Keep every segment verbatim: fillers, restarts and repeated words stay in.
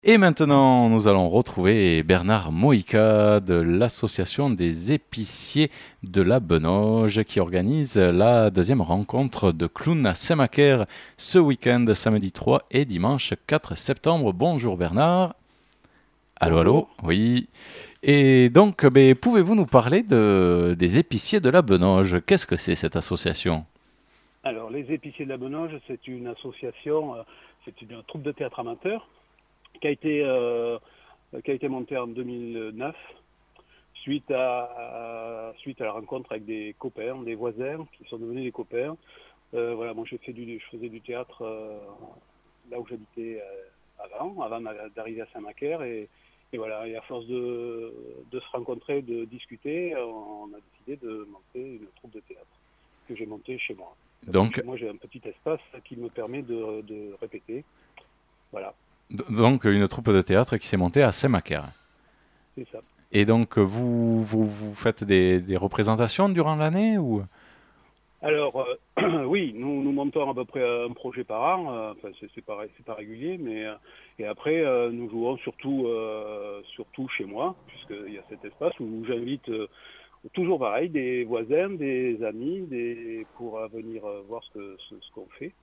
Et maintenant, nous allons retrouver Bernard Moïka de l'association des épiciers de la Benoge qui organise la deuxième rencontre de clowns à Saint-Macaire ce week-end, samedi trois et dimanche quatre septembre. Bonjour Bernard. Allô, allô. Bonjour. Oui. Et donc, ben, pouvez-vous nous parler de, des épiciers de la Benoge? Qu'est-ce que c'est cette association? Alors, les Épiciers de la Benoge, c'est une association, euh, c'est une troupe de théâtre amateur qui a été, euh, qui a été montée en deux mille neuf suite à, à- suite à la rencontre avec des copains, des voisins qui sont devenus des copains. Euh, voilà, moi j'ai fait du, je faisais du théâtre euh, là où j'habitais euh, avant, avant d'arriver à Saint-Macaire et, et voilà, et à force de, de se rencontrer, de discuter, on a décidé de monter une troupe de théâtre que j'ai montée chez moi. Parce que Donc, chez moi, j'ai un petit espace qui me permet de, de répéter. Voilà, d- donc, une troupe de théâtre qui s'est montée à Saint-Macaire. c'est ça. Et donc, vous, vous, vous faites des, des représentations durant l'année ou... Alors, euh, oui, nous, nous montons à peu près un projet par an. euh, Enfin, c'est c'est pas, c'est pas régulier, mais euh, et après, euh, nous jouons surtout, euh, surtout chez moi, puisqu'il y a cet espace où j'invite euh, toujours pareil des voisins, des amis, des pour euh, venir euh, voir ce que ce, ce qu'on fait.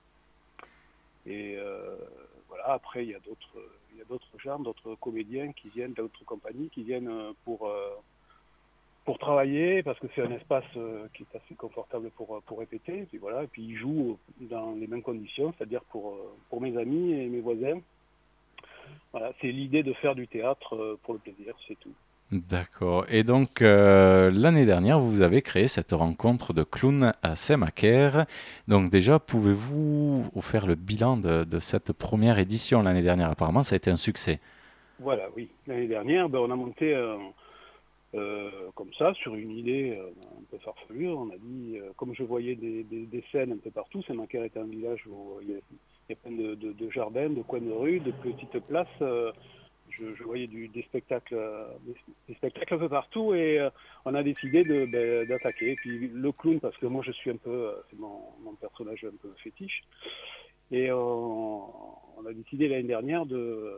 Et euh, voilà, après, il y a d'autres, il y a d'autres genres, d'autres comédiens qui viennent, d'autres compagnies qui viennent euh, pour, euh, pour travailler, parce que c'est un espace euh, qui est assez confortable pour, euh, pour répéter. Et puis voilà, et puis ils jouent dans les mêmes conditions, c'est-à-dire pour, euh, pour mes amis et mes voisins. Voilà, c'est l'idée de faire du théâtre euh, pour le plaisir, c'est tout. D'accord. Et donc, euh, l'année dernière, vous avez créé cette rencontre de clowns à Saint-Macaire. Donc déjà, pouvez-vous vous faire le bilan de, de cette première édition l'année dernière? Apparemment, ça a été un succès. Voilà, oui. L'année dernière, ben, on a monté un, Euh, comme ça, sur une idée euh, un peu farfelue, on a dit, euh, comme je voyais des, des, des scènes un peu partout, Saint-Macaire est un village où il y a, il y a plein de, de, de jardins, de coins de rue, de petites places. euh, je, je voyais du, des spectacles, euh, des, des spectacles un peu partout et euh, on a décidé de, ben, d'attaquer. Et puis le clown, parce que moi je suis un peu, euh, c'est mon, mon personnage un peu fétiche, et on, on a décidé l'année dernière de,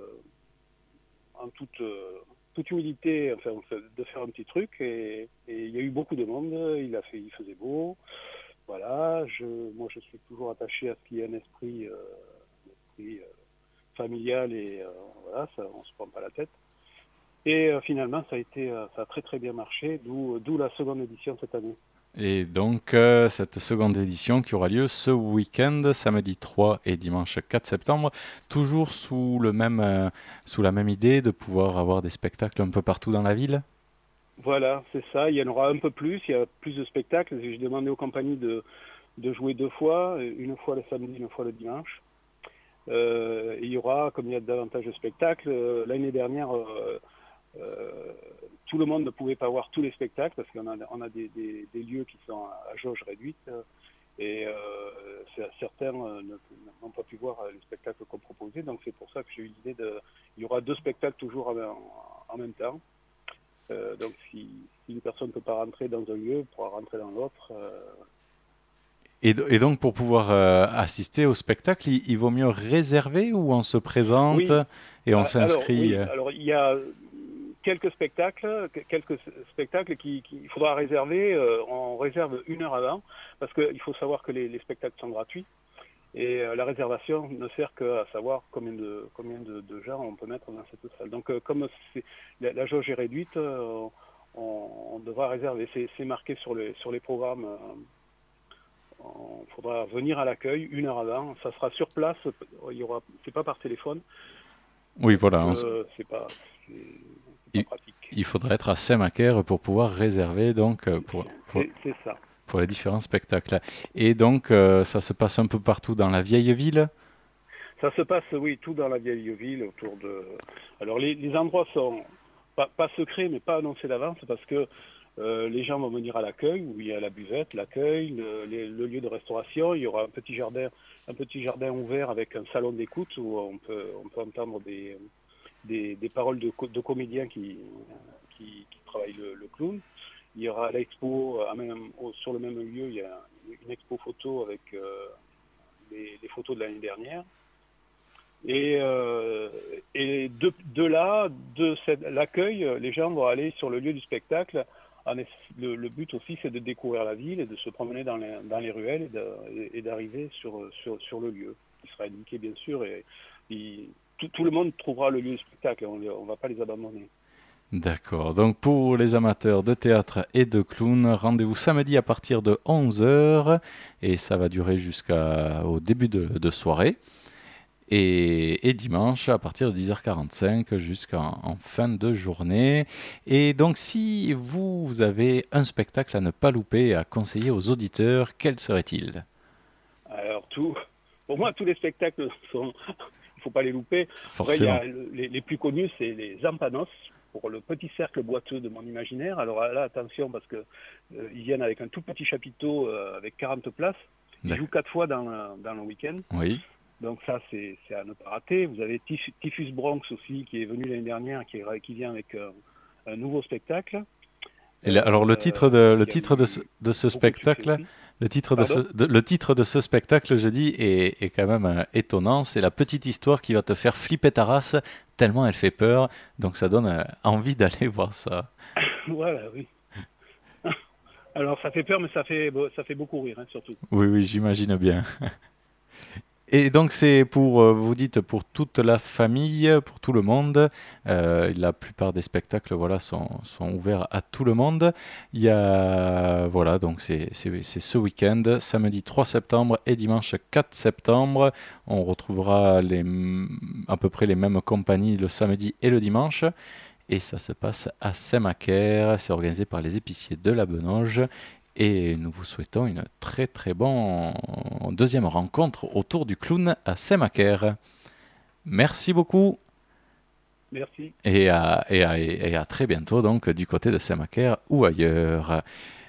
en toute, euh, toute humilité, enfin, de faire un petit truc. Et, et il y a eu beaucoup de monde. Il a fait, il faisait beau. Voilà. Je, moi, je suis toujours attaché à ce qu'il y ait un esprit, euh, un esprit euh, familial et euh, voilà, ça, on se prend pas la tête. Et euh, finalement, ça a été, euh, ça a très très bien marché, d'où, d'où la seconde édition cette année. Et donc, euh, cette seconde édition qui aura lieu ce week-end, samedi trois et dimanche quatre septembre, toujours sous, le même, euh, sous la même idée de pouvoir avoir des spectacles un peu partout dans la ville. Voilà, c'est ça. Il y en aura un peu plus. Il y a plus de spectacles. J'ai demandé aux compagnies de, de jouer deux fois, une fois le samedi, une fois le dimanche. Euh, il y aura, comme il y a davantage de spectacles, euh, l'année dernière, euh, euh, tout le monde ne pouvait pas voir tous les spectacles parce qu'on a, on a des, des, des lieux qui sont à jauge réduite euh, et euh, certains euh, n'ont pas pu voir les spectacles qu'on proposait. Donc c'est pour ça que j'ai eu l'idée de. Il y aura deux spectacles toujours en, en même temps. Euh, donc si, si une personne ne peut pas rentrer dans un lieu, elle pourra rentrer dans l'autre. Euh, Et, et donc, pour pouvoir euh, assister au spectacle, il, il vaut mieux réserver ou on se présente Oui, et on alors s'inscrit oui, euh, alors il y a quelques spectacles, quelques spectacles qui, qui il faudra réserver. Euh, on réserve une heure avant parce qu'il faut savoir que les, les spectacles sont gratuits et euh, la réservation ne sert qu'à savoir combien de combien de, de gens on peut mettre dans cette salle. Donc euh, comme c'est, la, la jauge est réduite, euh, on, on devra réserver. C'est, c'est marqué sur les sur les programmes. Euh, il faudra venir à l'accueil une heure avant. Ça sera sur place. Il y aura, c'est pas par téléphone Oui, parce voilà. On s- que c'est pas c'est, c'est pas il, pratique. il faudrait être à Saint-Macaire pour pouvoir réserver donc euh, pour, pour, C'est, c'est ça. pour les différents spectacles. Et donc, euh, ça se passe un peu partout dans la vieille ville. Ça se passe, oui, tout dans la vieille ville autour de. Alors les, les endroits sont pas, pas secrets, mais pas annoncés d'avance parce que euh, les gens vont venir à l'accueil où il y a la buvette, l'accueil, le, les- le lieu de restauration. Il y aura un petit jardin, un petit jardin ouvert avec un salon d'écoute où on peut, on peut entendre des, des, des paroles de, co- de comédiens qui, qui, qui travaillent le, le clown. Il y aura l'expo à même, au- sur le même lieu. Il y a une expo photo avec euh, les, les photos de l'année dernière. Et, euh, et de, de là, de cette, l'accueil, les gens vont aller sur le lieu du spectacle. Le, le but aussi, c'est de découvrir la ville et de se promener dans les, dans les ruelles et, de, et d'arriver sur, sur, sur le lieu, qui sera indiqué bien sûr. Et, et tout, tout le monde trouvera le lieu du spectacle, on ne va pas les abandonner. D'accord, donc pour les amateurs de théâtre et de clown, rendez-vous samedi à partir de onze heures et ça va durer jusqu'au début de, de soirée. Et, et dimanche à partir de dix heures quarante-cinq jusqu'en en fin de journée. Et donc si vous, vous avez un spectacle à ne pas louper et à conseiller aux auditeurs, quel serait-il? Alors tout, pour moi tous les spectacles sont, il ne faut pas les louper. Après, il y a les, les plus connus, c'est les Zampanos, pour le petit cercle boiteux de mon imaginaire. Alors là, attention, parce qu'ils euh, viennent avec un tout petit chapiteau euh, avec quarante places. Ils D'accord. jouent quatre fois dans, dans le week-end. Oui. Donc ça, c'est, c'est à ne pas rater. Vous avez Typhus Bronx aussi, qui est venu l'année dernière, qui, est, qui vient avec euh, un nouveau spectacle. Et là, alors le titre de, le titre de ce, de ce spectacle, le titre de, ce, de, le titre de ce spectacle, je dis, est, est quand même euh, étonnant. C'est la petite histoire qui va te faire flipper ta race, tellement elle fait peur. Donc ça donne euh, envie d'aller voir ça. Voilà, oui. Alors ça fait peur, mais ça fait, ça fait beaucoup rire, hein, surtout. Oui, oui, j'imagine bien. Et donc c'est pour, euh, vous dites, pour toute la famille, pour tout le monde. Euh, la plupart des spectacles, voilà, sont, sont ouverts à tout le monde. Il y a, voilà, donc c'est, c'est, c'est ce week-end, samedi trois septembre et dimanche quatre septembre. On retrouvera les, à peu près les mêmes compagnies le samedi et le dimanche. Et ça se passe à Saint-Macaire. C'est organisé par les épiciers de la Benoge. Et nous vous souhaitons une très très bonne deuxième rencontre autour du clown à Saint-Macaire. Merci beaucoup. Merci. Et à, et, à, et à très bientôt donc du côté de Saint-Macaire ou ailleurs.